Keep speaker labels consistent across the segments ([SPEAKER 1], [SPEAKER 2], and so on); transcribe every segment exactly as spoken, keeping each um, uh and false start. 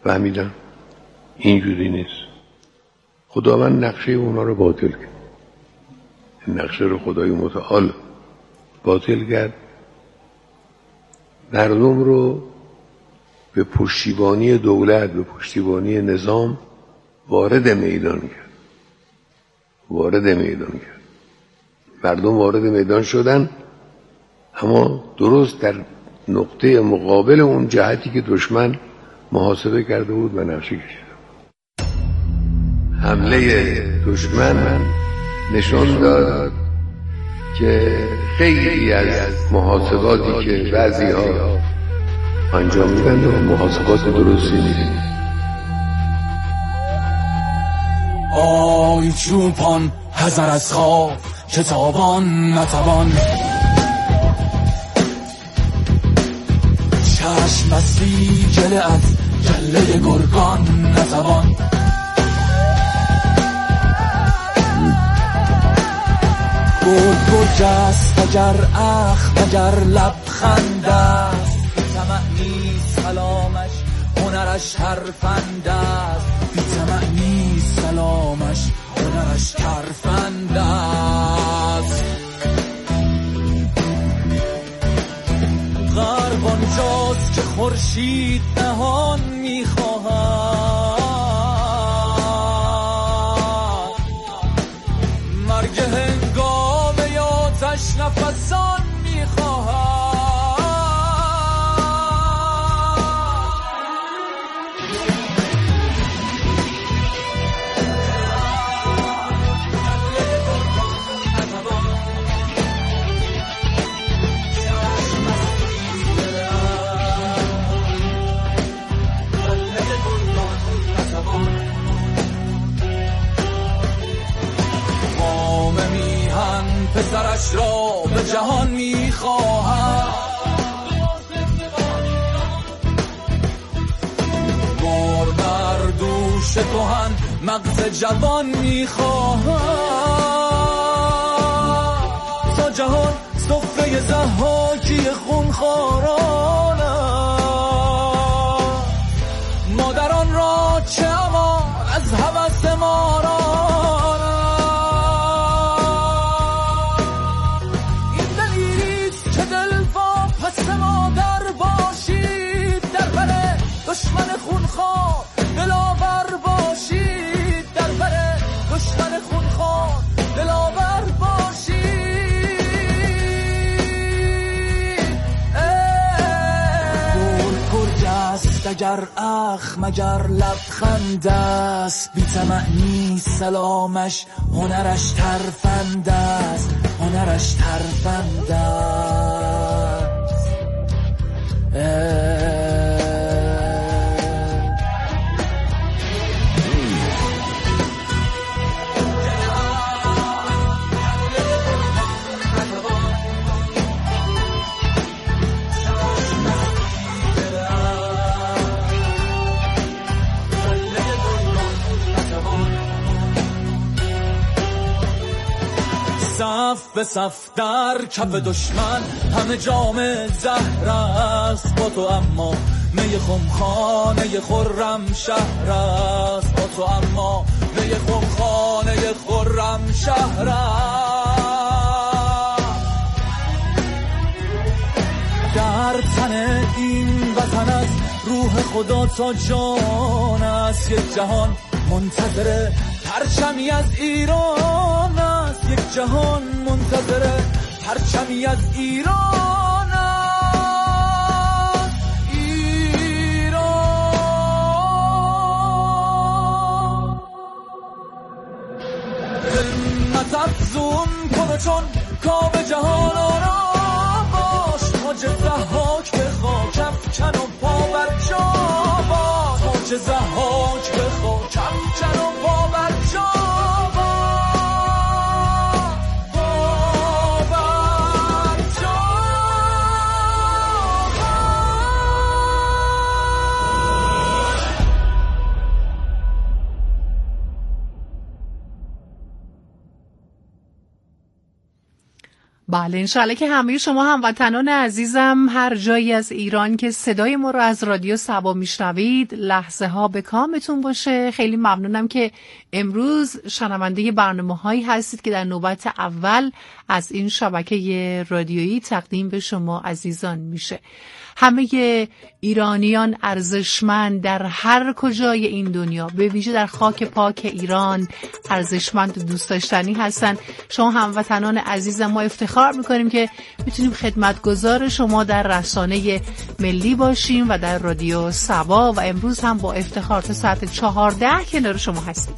[SPEAKER 1] فهمیدن اینجوری نیست. خداوند نقشه اونا رو باطل کرد. این نقشه رو خدای متعال باطل کرد، مردم رو به پشتیبانی دولت، به پشتیبانی نظام وارد میدان کرد. وارد میدان کرد. مردم وارد میدان شدن، اما درست در نقطه مقابل اون جهتی که دشمن محاسبه کرده بود و نقشه کشیده. حمله دشمن نشان داد که خیلی از محاسباتی که بعضی ها انجام میدن و محاسبات درستی نیست.
[SPEAKER 2] آی چوپان حذر از خواب کتابان نتوان، چشم بستی گله از گله گرگان نتوان. گرگ گرگ است اگر اخ اگر لبخند است، بی طمع نیست سلامش هنرش ترفند است، بی طمع نیست سلامش هنرش ترفند است. غرب آنجاست که خورشید نهان می‌خواهد، مرگ هنگام آتش نفسان می‌خواهد. پسرش را به جهان می‌خواهد، مار بر دوش کهن مغز جوان می‌خواهد. تا جهان سفره ضحاکی خونخواران است، مادران را چه امان از هوس ماران. دشمن خونخوار دلاور باشید، در بر دشمن خونخوار دلاور باشید. گرگ گرگ است اگر اخ مگر لبخند است، بی طمع نیست سلامش هنرش ترفند است، هنرش ترفند است. صف به صف در کف دشمن همه جام زهر است با تو، اما می خمخانه خرم شهر است با تو، اما می خمخانه خرم شهر است. در تن این وطن از روح خدا تا جان است، یک جهان منتظر پرچمی از ایران است، یک جهان منتظر پرچمی از ایران است. ایران همت افزون کنه چون کاب جهان آرام باش، تاج ضحاک به خاک افکن و پا بر جا باش، تاج ضحاک به خاک افکن و پا بر جا
[SPEAKER 3] بله انشالله که همه شما هموطنان عزیزم هر جایی از ایران که صدای ما رو از رادیو صبا میشنوید لحظه ها به کامتون باشه. خیلی ممنونم که امروز شنونده برنامه هایی هستید که در نوبت اول از این شبکه رادیویی تقدیم به شما عزیزان میشه. همه ایرانیان ارزشمند در هر کجای این دنیا، به ویژه در خاک پاک ایران، ارزشمند و دوست داشتنی هستن. شما هموطنان عزیزم، ما افتخار میکنیم که میتونیم خدمتگزار شما در رسانه ملی باشیم و در رادیو صبا، و امروز هم با افتخار تا ساعت چهارده کنار شما هستیم.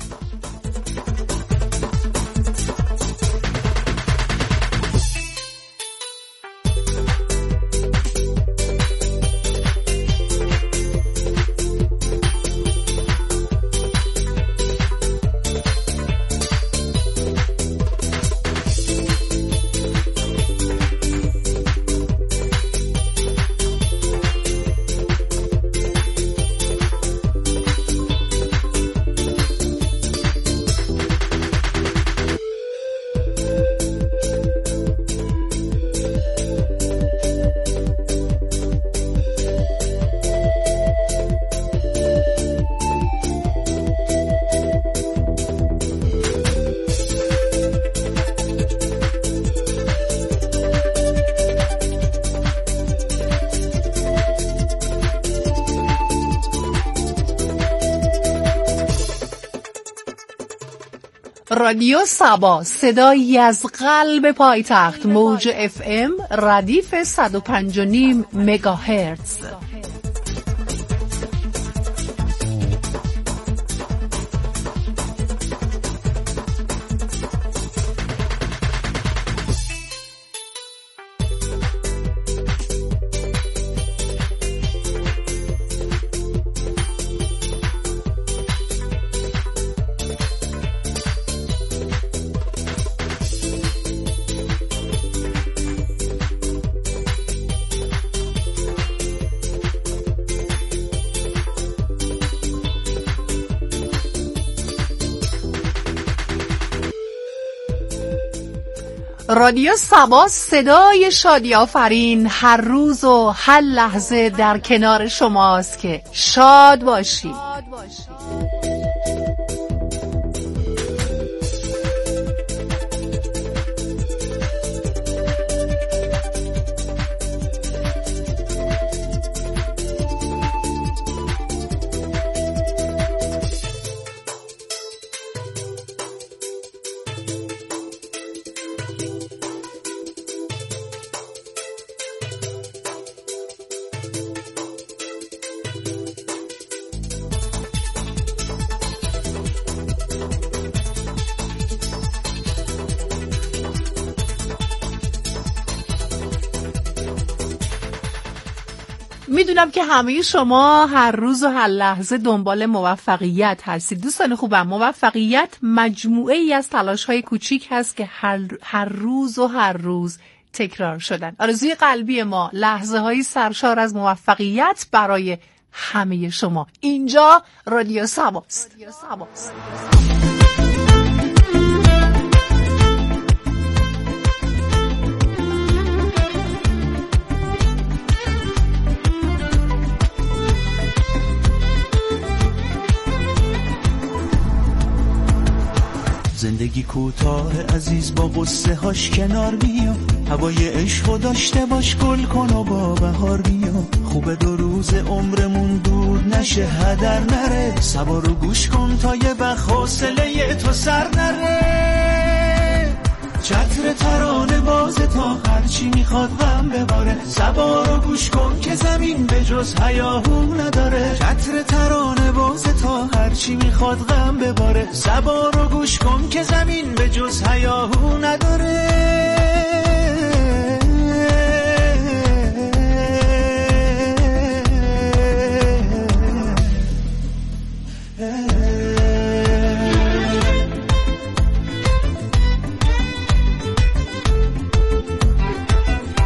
[SPEAKER 3] رادیو صبا، صدایی از قلب پایتخت، موج اف ام ردیف صد و پنج و نیم مگاهرتز. رادیو صبا، صدای شادی آفرین، هر روز و هر لحظه در کنار شماست که شاد باشید. میدونم که همه شما هر روز و هر لحظه دنبال موفقیت هستید. دوستان خوبم، موفقیت مجموعه ای از تلاش‌های کوچیک هست که هر, هر روز و هر روز تکرار شدن. آرزوی قلبی ما لحظه‌های سرشار از موفقیت برای همه شما. اینجا رادیو صباست. رادیو صباست.
[SPEAKER 2] زندگی کوتاه عزیز، با قصه هاش کنار بیا، هوای عشقو داشته باش، گل کن و با بهار بیا. خوبه دو روز عمرمون دور نشه، هدر نره، صبا رو گوش کن تا یه وقت حوصله تو سر نره. چتر ترانه باز تا هرچی میخواد غم بباره، صبا رو گوش کن که زمین به جز هیاهو نداره. چتر ترانه باز تا هرچی میخواد غم بباره، صبا رو گوش کن که زمین به جز هیاهو نداره.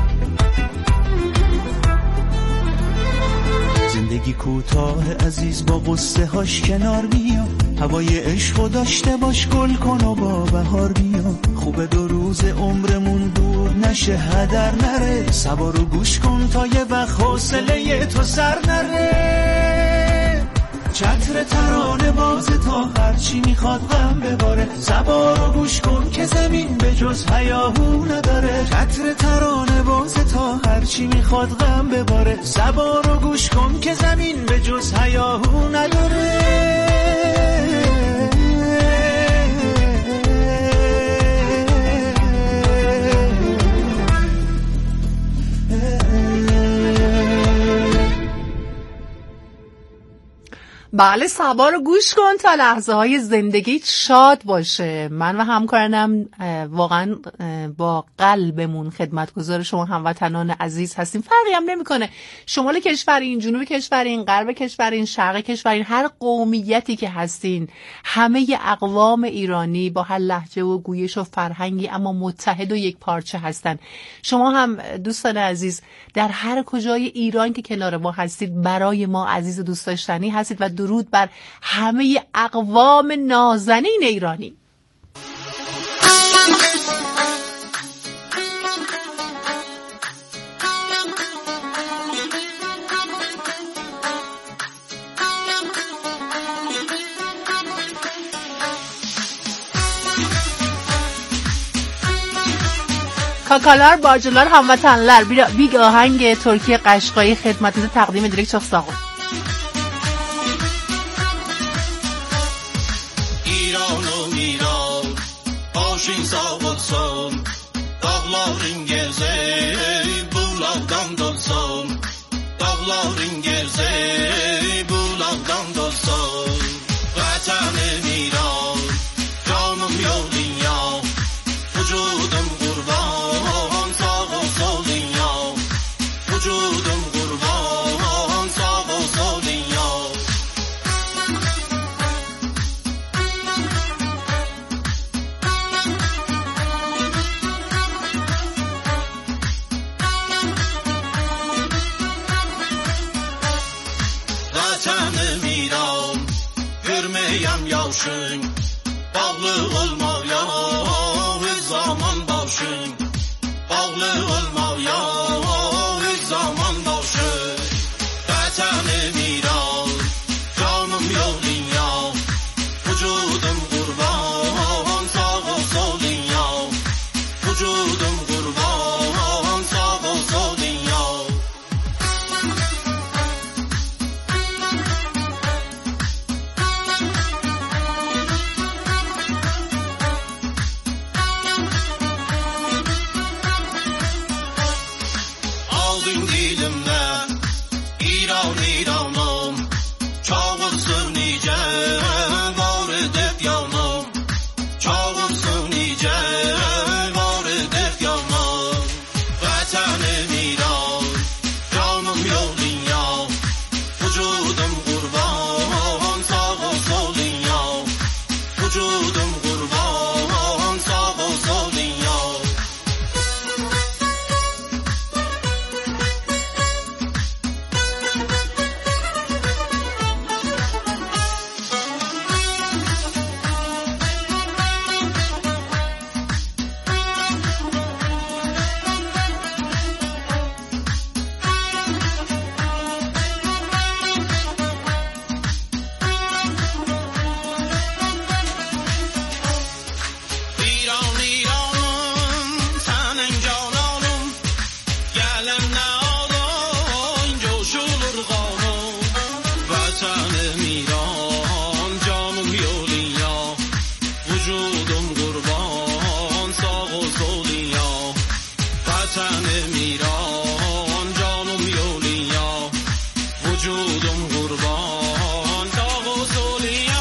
[SPEAKER 2] کوتاه عزیز، با با قصه هاش کنار بیا، هوای عشقو داشته باش، گل کن و با بهار بیا. خوبه دو روز عمرمون دور نشه هدر نره، صبا رو گوش کن تا یه وقت حوصله تو سر نره. چتر ترانه باز تا هرچی میخواد غم بباره، صبا رو گوش کن که زمین به جز هیاهو نداره. چتر ترانه باز تا هرچی میخواد غم بباره، صبا رو گوش کن که زمین به جز هیاهو نداره.
[SPEAKER 3] بله، صبا رو گوش کن تا لحظه های زندگیت شاد باشه. من و همکارانم واقعا با قلبمون خدمتگزار شما هموطنان عزیز هستیم. فرقی هم نمیکنه شمال کشورین، جنوب کشورین، غرب کشورین، شرق کشورین، هر قومیتی که هستین، همه اقوام ایرانی با هر لهجه و گویش و فرهنگی اما متحد و یک پارچه هستن. شما هم دوستان عزیز در هر کجای ایران که کنار ما هستید برای ما عزیز و دوست داشتنی هستید و درود بر همه اقوام نازنین ایرانی. Kakalar, bacılar, hamvatanlar, bir, bir ahang Türkiye Qashqai xidmatida taqdim edirik. Çox sağ olun.
[SPEAKER 4] İranım İran, başın sağ olsun, dağların gezey, bulaqdan dolsun, dağların gezey, bulaqdan dolsun. Vətənim İran, canım yol dünya, vücudum qurban, sağ ol solun ya, vücudum qurban, sağ ol solun ya. Vətənim İran, görməyəm yavşın, bağlı olmaya öz zaman başın, bağlı olmaya öz zaman başın. Vətənim İran, canım yol dünya, vücudum qurban, sağ ol solun ya, vücudum qurban, sağ ol solun ya. Aldın dilimden İran İranım, çağırsın nice var edip yanım, çağırsın nice var edip yanım. Vətənim İran, canım yol dünya, vücudum qurban, sağ ol solun ya, vücudum qurban, sağ ol solun ya. İran İranım, sənin cananım, gələn nə alın, coşulur qanım. Vətənim İran, canım yolun ya, vücudum qurban, sağ ol solun ya. Vətənim İran, canım yolun ya, vücudum qurban, sağ ol solun ya.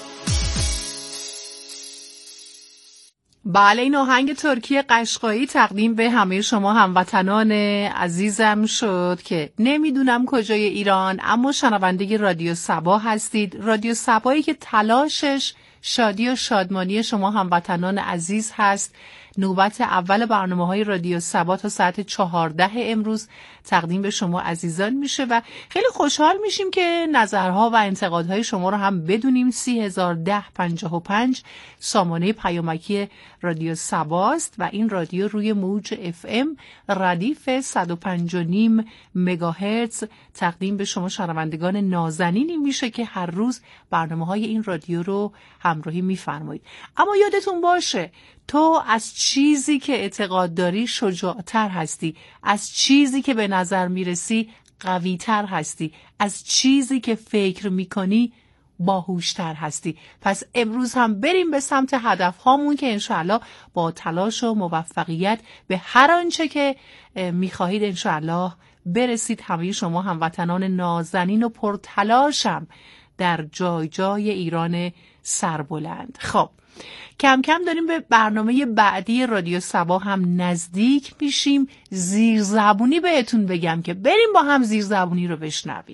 [SPEAKER 3] بله، این آهنگ ترکی قشقایی تقدیم به همه شما هموطنان عزیزم شد که نمیدونم کجای ایران اما شنونده رادیو صبا هستید. رادیو صبایی که تلاشش شادی و شادمانی شما هموطنان عزیز هست. نوبت اول برنامه‌های رادیو صبا تا ساعت چهارده امروز تقدیم به شما عزیزان میشه و خیلی خوشحال میشیم که نظرها و انتقادهای شما رو هم بدونیم. سی هزار ده پنجاه و پنج سامانه پیامکی رادیو صباست و این رادیو روی موج اف ام ردیف صد و پنج و نیم مگاهرتز تقدیم به شما شنوندگان نازنینی میشه که هر روز برنامه‌های این رادیو رو همراهی میفرمایید. اما یادتون باشه تو از چیزی که اعتقاد داری شجاعتر هستی، از چیزی که به نظر میرسی قویتر هستی، از چیزی که فکر میکنی باهوشتر هستی. پس امروز هم بریم به سمت هدف هامون که انشاءالله با تلاش و موفقیت به هر آنچه که میخواهید انشاءالله برسید. همه شما هموطنان نازنین و پرتلاشم در جای جای ایران سربلند. خب کم کم داریم به برنامه بعدی رادیو صبا هم نزدیک میشیم. زیرزبونی بهتون بگم که بریم با هم زیرزبونی رو بشنویم.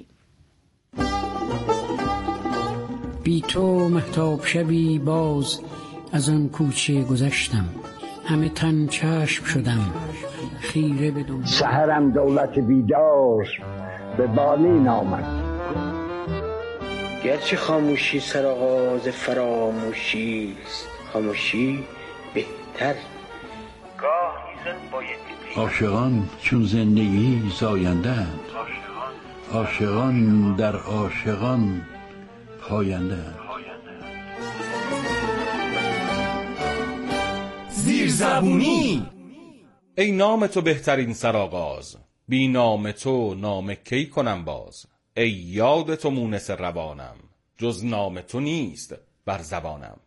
[SPEAKER 5] بی تو مهتاب شبی باز از آن کوچه گذشتم، همه تن چشم شدم خیره بدون
[SPEAKER 6] سحرم دولت بیدار به بالین آمد.
[SPEAKER 7] گرچه خاموشی سرآغاز فراموشی است، خاموشی بهتر.
[SPEAKER 8] عاشقان چون زندگی زاینده‌اند، عاشقان در عاشقان پاینده‌اند.
[SPEAKER 9] زیرزبونی. ای نام تو بهترین سرآغاز، بی نام تو نام کی کنم باز. ای یاد تو مونس روانم، جز نام تو نیست بر زبانم.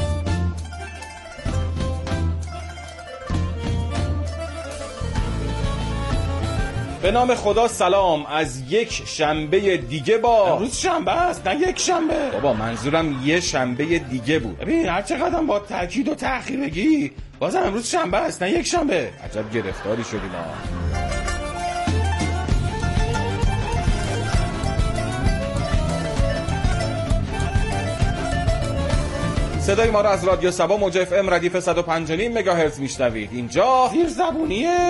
[SPEAKER 9] به نام خدا سلام از یک شنبه دیگه. با امروز شنبه است نه یک شنبه بابا، منظورم یه شنبه دیگه بود. ببین هر چقدر با تاکید و تأخیر بگی بازم امروز شنبه است نه یک شنبه. عجب گرفتاری شدیم ما. صدای ما را از رادیو صبا موج اف ام ردیف صد و پنج و نیم مگاهرتز میشنوید. اینجا زیرزبونیه.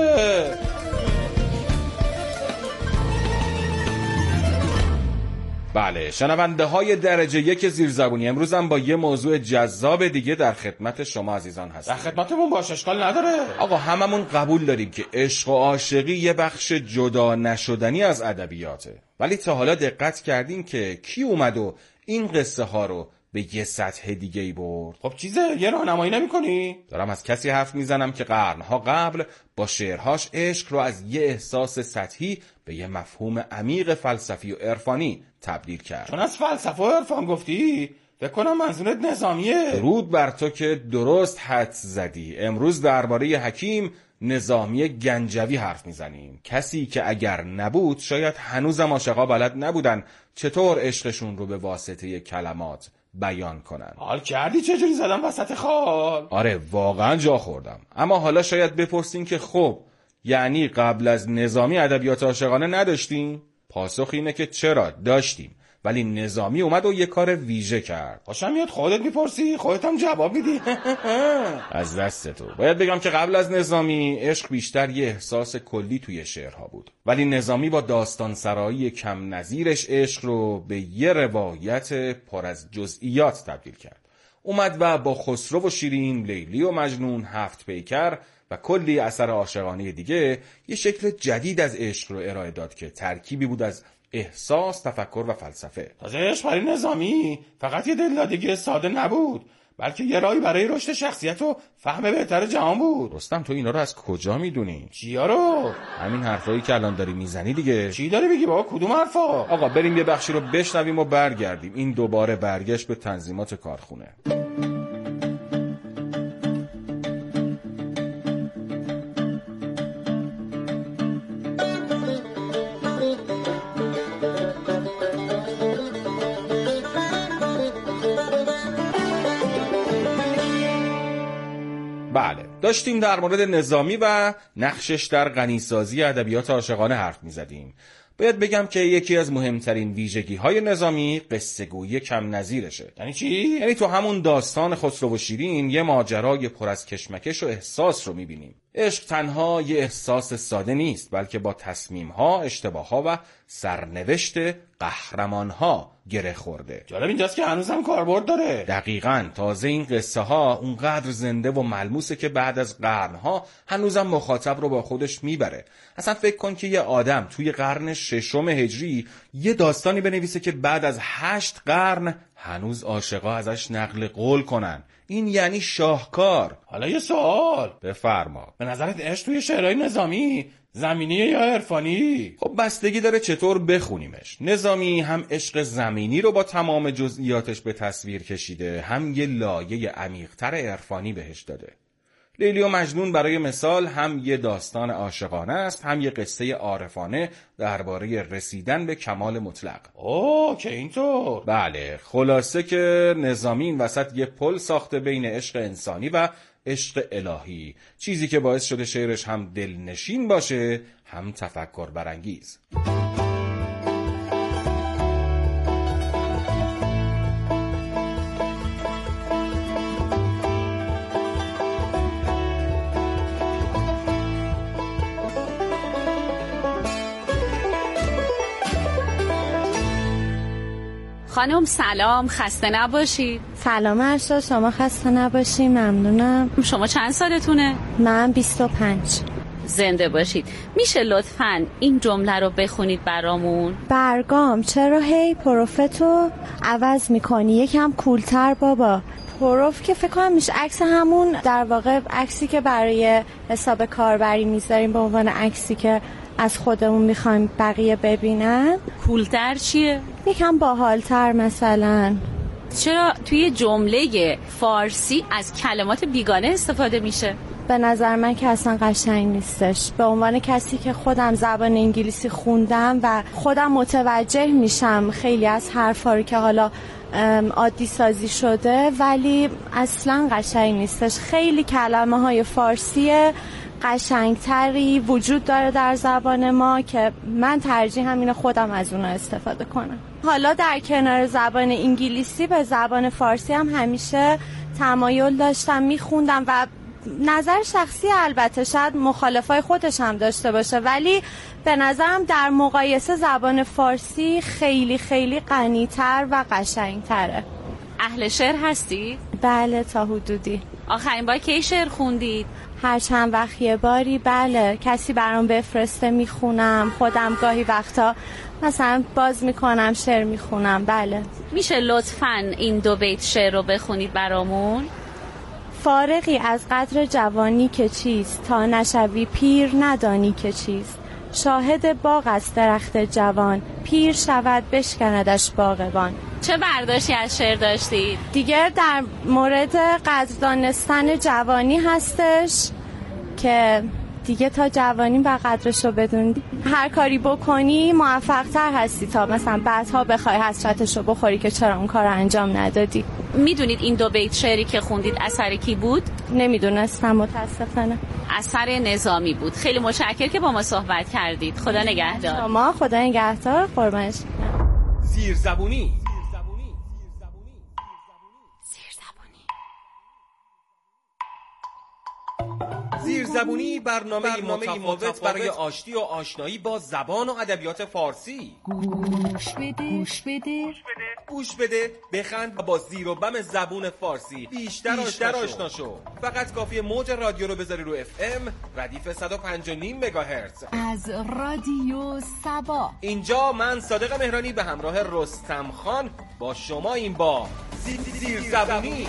[SPEAKER 9] بله شنونده های درجه یک زیرزبونی، امروز هم با یه موضوع جذاب دیگه در خدمت شما عزیزان هستیم. در خدمتمون باش، اشکال نداره آقا. هممون قبول داریم که عشق و عاشقی یه بخش جدا نشدنی از ادبیاته، ولی تا حالا دقت کردین که کی اومد و این قصه ها رو به یه سطح دیگه ای برد؟ خب چیزه یه راهنمایی نمی‌کنی؟ دارم از کسی حرف میزنم که قرنها قبل با شعرهاش عشق رو از یه احساس سطحی به یه مفهوم عمیق فلسفی و عرفانی تبدیل کرد. چون از فلسفه و عرفان گفتی فکر کنم منظورت نظامیه. درود بر تو که درست حدس زدی. امروز درباره حکیم نظامی گنجوی حرف میزنیم، کسی که اگر نبود شاید هنوزم عاشقا بلد نبودن چطور عشقشون رو به واسطه کلمات بیان کنن. حال کردی چجوری زدم وسط خال؟ آره واقعا جا خوردم. اما حالا شاید بپرسین که خب یعنی قبل از نظامی ادبیات عاشقانه نداشتیم؟ پاسخ اینه که چرا داشتیم، ولی نظامی اومد و یه کار ویژه کرد. خوشم میاد خودت میپرسی خودت هم جواب میدی. از دست تو. باید بگم که قبل از نظامی عشق بیشتر یه احساس کلی توی شعرها بود، ولی نظامی با داستان سرایی کم نظیرش عشق رو به یه روایت پر از جزئیات تبدیل کرد. اومد و با خسرو و شیرین، لیلی و مجنون، هفت پیکر و کلی اثر عاشقانه دیگه یه شکل جدید از عشق رو ارائه داد که ترکیبی بود از احساس، تفکر و فلسفه. تازه عشق برای نظامی فقط یه دلدادگی ساده نبود، بلکه یه راهی برای رشد شخصیت و فهم بهتر جهان بود. رستم تو اینا رو از کجا میدونی؟ چیا رو؟ همین حرفایی که الان داری میزنی دیگه. چی داری بگی بابا؟ کدوم حرفا؟ آقا بریم یه بخشی رو بشنویم و برگردیم. این دوباره برگشت به تنظیمات کارخونه. بله داشتیم در مورد نظامی و نقشش در غنیسازی ادبیات عاشقانه حرف می‌زدیم. باید بگم که یکی از مهمترین ویژگی‌های نظامی قصه گویی کم نظیرشه. یعنی چی؟ یعنی تو همون داستان خسرو و شیرین یه ماجرای پر از کشمکش و احساس رو می‌بینیم. عشق تنها یه احساس ساده نیست، بلکه با تصمیم‌ها، اشتباه‌ها و سرنوشت قهرمان‌ها گره خورده.
[SPEAKER 10] جالب اینجاست که هنوزم کاربرد داره.
[SPEAKER 9] دقیقاً. تازه این قصه ها اونقدر زنده و ملموسه که بعد از قرن‌ها هنوزم مخاطب رو با خودش میبره. اصلا فکر کن که یه آدم توی قرن ششم هجری یه داستانی بنویسه که بعد از هشت قرن هنوز عاشقا ازش نقل قول کنن. این یعنی شاهکار.
[SPEAKER 10] حالا یه سوال
[SPEAKER 9] بفرما.
[SPEAKER 10] به نظرت عشق توی شعرهای نظامی زمینی یا عرفانی؟
[SPEAKER 9] خب بستگی داره چطور بخونیمش. نظامی هم عشق زمینی رو با تمام جزئیاتش به تصویر کشیده، هم یه لایه عمیق‌تر عرفانی بهش داده. لیلی و مجنون برای مثال هم یه داستان عاشقانه است، هم یه قصه عارفانه درباره رسیدن به کمال مطلق.
[SPEAKER 10] اوه که اینطور.
[SPEAKER 9] بله، خلاصه که نظامی این وسط یه پل ساخته بین عشق انسانی و عشق الهی، چیزی که باعث شده شعرش هم دلنشین باشه هم تفکر برانگیز.
[SPEAKER 11] خانم سلام، خسته نباشید.
[SPEAKER 12] سلام ارشد، شما خسته نباشید. ممنونم.
[SPEAKER 11] شما چند سالتونه؟
[SPEAKER 12] من بیست و پنج.
[SPEAKER 11] زنده باشید. میشه لطفاً این جمله رو بخونید برامون؟
[SPEAKER 12] برگام چرا هی پروفتو عوض میکنی؟ یکم کولتر بابا. پروف که فکر کنم میشه عکس همون، در واقع عکسی که برای حساب کاربری میذاریم به عنوان عکسی که از خودمون میخوایم بقیه ببینن.
[SPEAKER 11] کولتر چیه؟
[SPEAKER 12] یکم باحالتر مثلا.
[SPEAKER 11] چرا توی جمله فارسی از کلمات بیگانه استفاده میشه؟
[SPEAKER 12] به نظر من که اصلا قشنگ نیستش. به عنوان کسی که خودم زبان انگلیسی خوندم و خودم متوجه میشم خیلی از حرفا رو که حالا عادی سازی شده ولی اصلا قشنگ نیستش. خیلی کلمه های فارسی قشنگتری وجود داره در زبان ما که من ترجیح همین خودم از اونها استفاده کنم. حالا در کنار زبان انگلیسی به زبان فارسی هم همیشه تمایل داشتم، میخوندم و نظر شخصی البته شاید مخالفای خودش هم داشته باشه ولی به نظرم در مقایسه زبان فارسی خیلی خیلی غنی‌تر و قشنگتره.
[SPEAKER 11] اهل شعر هستی؟
[SPEAKER 12] بله تا حدودی.
[SPEAKER 11] آخرین بار کی شعر خوندید؟
[SPEAKER 12] هر چند وقت یه باری. بله، کسی برام بفرسته میخونم، خودم گاهی وقتا مثلا باز میکنم شعر میخونم. بله.
[SPEAKER 11] میشه لطفاً این دو بیت شعر رو بخونید برامون؟
[SPEAKER 12] فارغی از قدر جوانی که چیست، تا نشوی پیر ندانی که چیست. شاهد باغ است درخت جوان، پیر شود بشکندش باغبان.
[SPEAKER 11] چه برداشتی از شعر داشتید؟
[SPEAKER 12] دیگه در مورد قدر دانستن جوانی هستش که دیگه تا جوانی با قدرشو بدون، هر کاری بکنی موفق تر هستی تا مثلا بعدها بخوای حسرتشو بخوری که چرا اون کار انجام ندادی.
[SPEAKER 11] میدونید این دو بیت شعری که خوندید اثر کی بود؟
[SPEAKER 12] نمیدونستم متاسفانه.
[SPEAKER 11] اثر نظامی بود. خیلی متشکرم که با ما صحبت کردید. خدا نگهدار.
[SPEAKER 12] شما خدا نگهدار. قربانش.
[SPEAKER 9] زیرزبونی. زیرزبونی برنامه متفاوت برای آشتی و آشنایی با زبان و ادبیات فارسی.
[SPEAKER 3] گوش بده گوش بده
[SPEAKER 9] گوش بده بخند و با زیر و بم زبون فارسی بیشتر, بیشتر آشنا شو. فقط کافیه موج رادیو رو بذاری رو اف ام ردیف صد و پنج و نیم مگاهرتز
[SPEAKER 3] از رادیو سبا.
[SPEAKER 9] اینجا من صادق مهرانی به همراه رستم خان با شما این با زیرزبونی.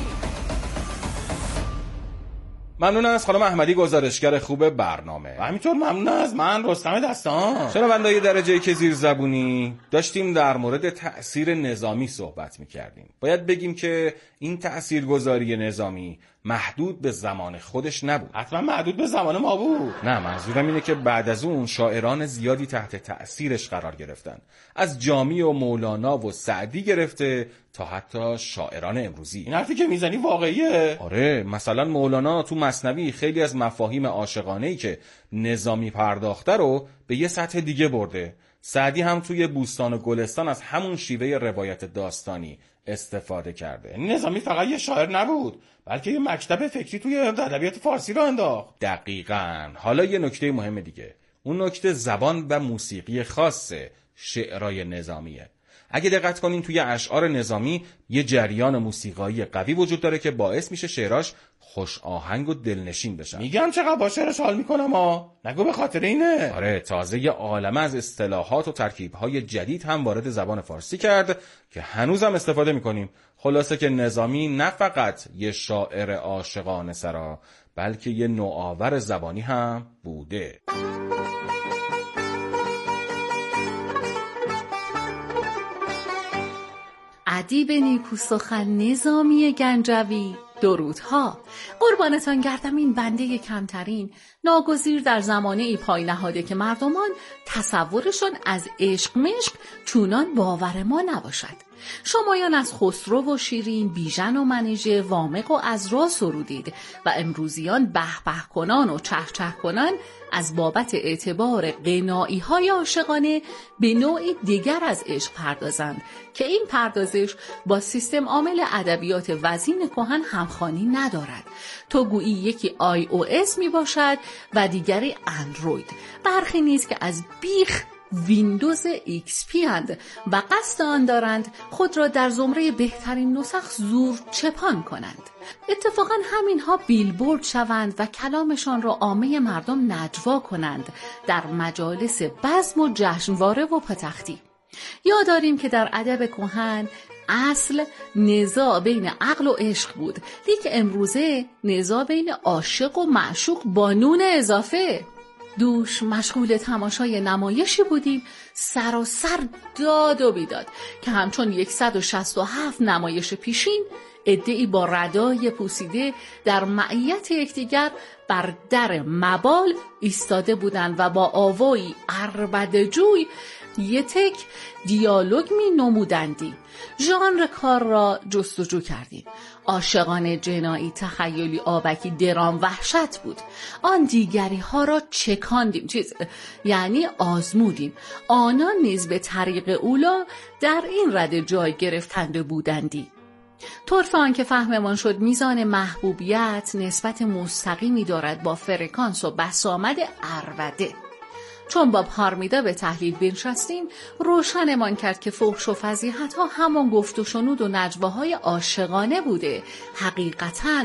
[SPEAKER 9] ممنون از خانم احمدی گزارشگر خوب برنامه.
[SPEAKER 10] و همینطور ممنون از من رستم دستان.
[SPEAKER 9] شنونده‌های درجه‌ای که زیر زبونی داشتیم در مورد تأثیر نظامی صحبت می‌کردیم. باید بگیم که این تأثیرگذاری نظامی محدود به زمان خودش نبود.
[SPEAKER 10] حتما محدود به زمان ما بود.
[SPEAKER 9] نه، منظورم اینه که بعد از اون شاعران زیادی تحت تأثیرش قرار گرفتن. از جامی و مولانا و سعدی گرفته تا حتی شاعران امروزی.
[SPEAKER 10] این حرفی که میزنی واقعیه؟
[SPEAKER 9] آره، مثلا مولانا تو مثنوی خیلی از مفاهیم عاشقانه‌ای که نظامی پرداخته رو به یه سطح دیگه برده. سعدی هم توی بوستان و گلستان از همون شیوه روایت داستانی استفاده کرده.
[SPEAKER 10] نظامی فقط یه شاعر نبود، بلکه یه مکتب فکری توی ادبیات فارسی رو انداخت.
[SPEAKER 9] دقیقاً. حالا یه نکته مهم دیگه. اون نکته زبان و موسیقی خاص شعرهای نظامیه. اگه دقت کنین توی اشعار نظامی یه جریان موسیقایی قوی وجود داره که باعث میشه شعراش خوش آهنگ و دلنشین بشن.
[SPEAKER 10] میگم چقدر با شعرش حال میکنم ها، نگو به خاطر اینه.
[SPEAKER 9] آره، تازه یه عالمه از اصطلاحات و ترکیب‌های جدید هم وارد زبان فارسی کرد که هنوزم استفاده میکنیم. خلاصه که نظامی نه فقط یه شاعر عاشقانه سرا، بلکه یه نوآور زبانی هم بوده.
[SPEAKER 13] ادیب نیکو سخن نظامی گنجوی، درودها. قربانتان گردم این بنده کمترین، ناگزیر در زمانه ای پای نهاده که مردمان تصورشون از عشق مشق چونان باور ما نباشد. شمایان از خسرو و شیرین، بیژن و منیژه، وامق و عذرا سرودید و امروزیان به به کنان و چه چه کنان از بابت اعتبار غنایی های عاشقانه به نوعی دیگر از عشق پردازند که این پردازش با سیستم عامل ادبیات وزین کهن همخوانی ندارد. تو گویی یکی آی او اس می باشد و دیگری اندروید. برخی نیست که از بیخ ویندوز ایکس پی اند و قصد آن دارند خود را در زمره بهترین نسخ زور چپان کنند. اتفاقا همینها بیلبورد شوند و کلامشان را عامه مردم نجوا کنند در مجالس بزم و جشنواره و پتختی. یاد داریم که در ادب کهن اصل نزاع بین عقل و عشق بود، لیک امروزه نزاع بین عاشق و معشوق با نون اضافه. دوش مشغول تماشای نمایشی بودیم سراسر داد و بیداد که همچون صد و شصت و هفت نمایش پیشین عده‌ای با ردای پوسیده در معیت یکدیگر بر در مبال ایستاده بودند و با آوایی عربده‌جوی یتک دیالوگ می نمودندی. ژانر کار را جستجو کردیم. عاشقان جنایی، تخیلی، آبکی، درام، وحشت بود. آن دیگری ها را چکاندیم، چیز یعنی آزمودیم. آنان نیز به طریق اولا در این رده جای گرفتنده بودندی. طرف آن که فهممان شد میزان محبوبیت نسبت مستقیمی دارد با فرکانس و بسامد عربده. چون با پارمیدا به تحلیل بنشستیم روشنمان کرد که فحش و فضیحت ها همان گفت و شنود و نجواهای عاشقانه بوده، حقیقتاً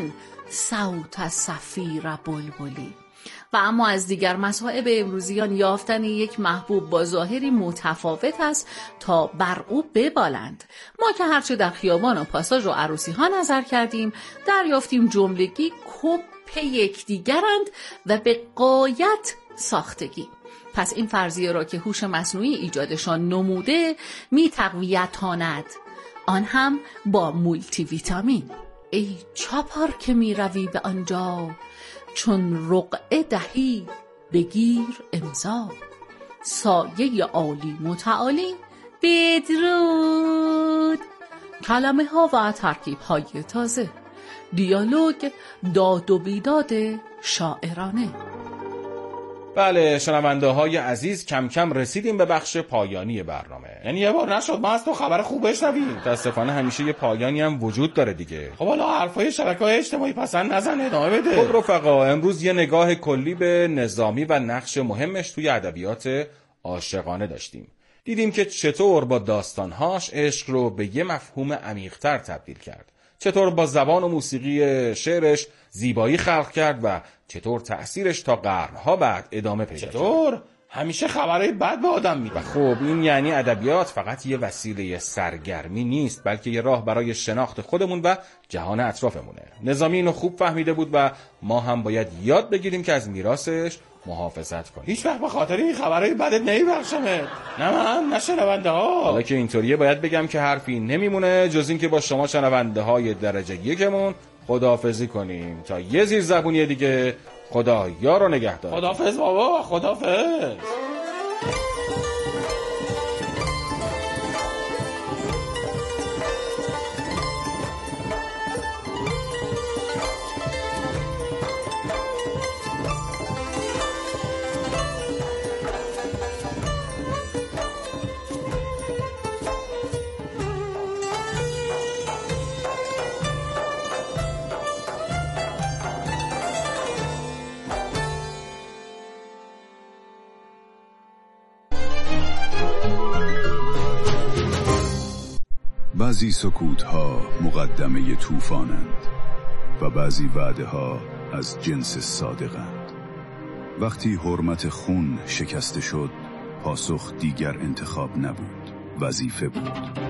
[SPEAKER 13] صوت صفیر بلبلی. و اما از دیگر مصائب امروزیان یافتن یک محبوب با ظاهری متفاوت است تا بر او ببالند. ما که هرچه در خیابان و پاساژ و عروسی ها نظر کردیم دریافتیم جملگی کپ یکدیگرند و به غایت ساختگی. پس این فرضیه را که هوش مصنوعی ایجادشان نموده می تقویتاند، آن هم با مولتی ویتامین. ای چاپار که می روی به آنجا، چون رقعه دهی بگیر امضا. سایه عالی متعالی بدرود. کلمه ها و ترکیب های تازه، دیالوگ داد و بیداد شاعرانه.
[SPEAKER 9] بله شنونده های عزیز، کم کم رسیدیم به بخش پایانی برنامه.
[SPEAKER 10] یعنی یه بار نشد ما از تو خبر خوب بشنویم.
[SPEAKER 9] متاسفانه همیشه یه پایانی هم وجود داره دیگه.
[SPEAKER 10] خب حالا حرفای شبکه‌های اجتماعی پسند نزن، ادامه بده.
[SPEAKER 9] خب رفقا، امروز یه نگاه کلی به نظامی و نقش مهمش توی ادبیات عاشقانه داشتیم. دیدیم که چطور با داستانهاش عشق رو به یه مفهوم عمیق‌تر تبدیل کرد. چطور با زبان و موسیقی شعرش زیبایی خلق کرد و چطور تأثیرش تا قرنها بعد ادامه پیدا کرد.
[SPEAKER 10] چطور همیشه خبرهای بد به آدم میده.
[SPEAKER 9] خب این یعنی ادبیات فقط یه وسیله سرگرمی نیست، بلکه یه راه برای شناخت خودمون و جهان اطرافمونه. نظامی اینو خوب فهمیده بود و ما هم باید یاد بگیریم که از میراثش محافظت کنیم.
[SPEAKER 10] هیچ وقت به خاطر این خبرهای بدت نمیبخشمت. نه من نه شنونده ها.
[SPEAKER 9] حالا که اینطوریه باید بگم که حرفی نمیمونه جز این که با شما شنونده های درجه یکمون خداحافظی کنیم تا یه زیر زبونی دیگه. خدا یار و نگهدار.
[SPEAKER 10] خداحافظ بابا، خداحافظ.
[SPEAKER 14] بعضی سکوت‌ها مقدمه طوفانند و بعضی وعده‌ها از جنس صادقند. وقتی حرمت خون شکسته شد، پاسخ دیگر انتخاب نبود، وظیفه بود.